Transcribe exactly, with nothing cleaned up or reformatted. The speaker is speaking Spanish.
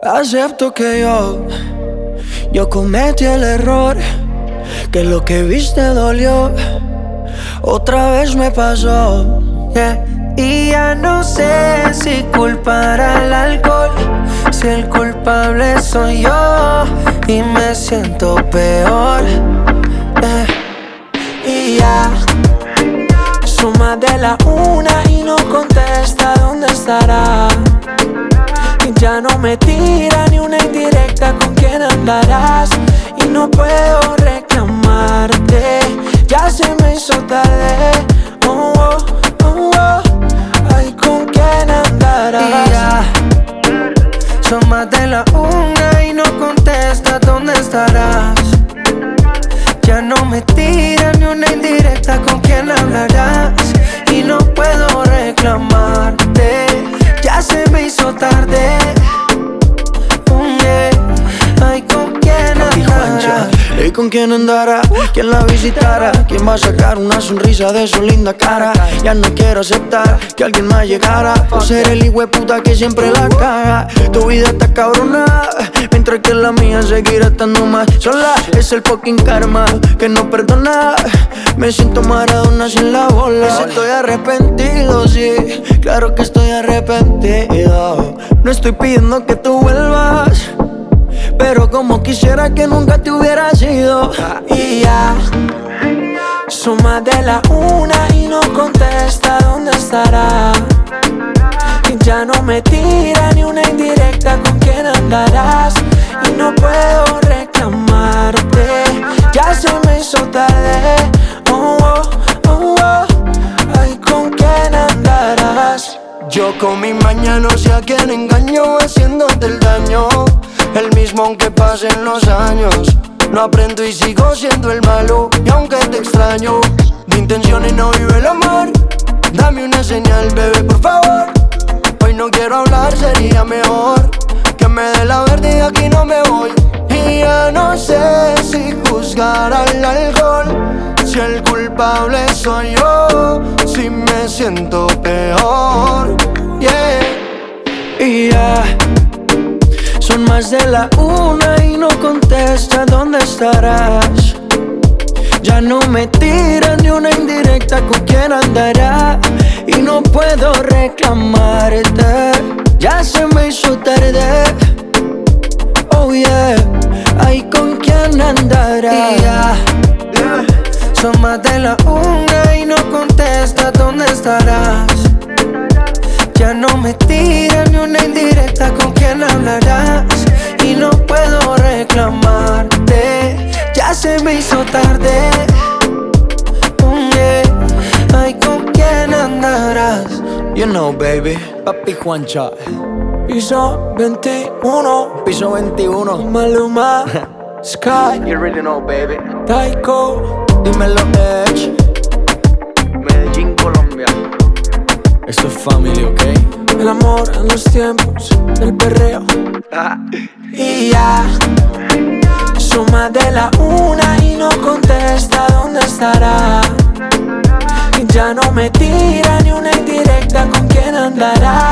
Acepto que yo, yo cometí el error, que lo que viste dolió, otra vez me pasó, yeah. Y ya no sé si culpar al alcohol, si el culpable soy yo y me siento peor, yeah. Y ya son más de la una y no contesta dónde estará. Y ya no me tira ni una indirecta con quién andarás. Y no puedo reclamarte, ya se me hizo tarde. Oh, oh, oh, oh. Ay, ¿con quién andarás? Y ya son más de la una y no contesta dónde estarás. Ya no me tira ni una indirecta con quién hablarás. Y no puedo reclamarte, ya se me hizo tarde. Mm, yeah. Ay, ¿con quién andará? ¿Y con quién andará? ¿Quién la visitará? ¿Quién va a sacar una sonrisa de su linda cara? Ya no quiero aceptar que alguien más llegara por ser el hijueputa que siempre la caga. Tu vida está cabrona, mientras que la mía seguirá estando más sola. Es el fucking karma que no perdona. Me siento Maradona sin la bola. Si estoy arrepentido, sí, claro que estoy arrepentido. No estoy pidiendo que tú vuelvas, pero como quisiera que nunca te hubieras ido. Y ya son más de la una y no contesta dónde estará. Y ya no me tira ni una indirecta con quién andarás. Y no puedo reclamarte, ya se me hizo tarde. Oh, oh, oh, oh. Ay, ¿con quién andarás? Yo con mi maña no sé a quién engaño, haciéndote el daño, el mismo aunque pasen los años. No aprendo y sigo siendo el malo. Y aunque te extraño, de intenciones no vive el amor. Dame una señal, bebé, por favor. Hoy no quiero hablar, sería mejor que me dé la verde y aquí no me voy. Y ya no sé si juzgar al alcohol, si el culpable soy yo, si me siento peor, yeah. Y ya son más de la una y no contesta dónde estarás. Ya no me tira ni una indirecta con quién andará. Y no puedo reclamarte, ya se me hizo tarde. Oh yeah, ay, ¿con quién andará? Y ya son más de la una y no contesta dónde estarás. Ya no me tira ni una indirecta con quién hablarás. Y no puedo reclamarte, ya se me hizo tarde. Mm, yeah. Ay, ¿con quién andarás? You know, baby, Papi Juancha. Piso veintiuno, piso veintiuno. Maluma, Sky. You really know, baby. Taiko, dímelo, Edge. Medellín, Colombia. Esto es family, ¿ok? El amor en los tiempos del perreo. Ah. Y ya son más de la una y no contesta dónde estará. Y ya no me tira ni una indirecta con quién andará.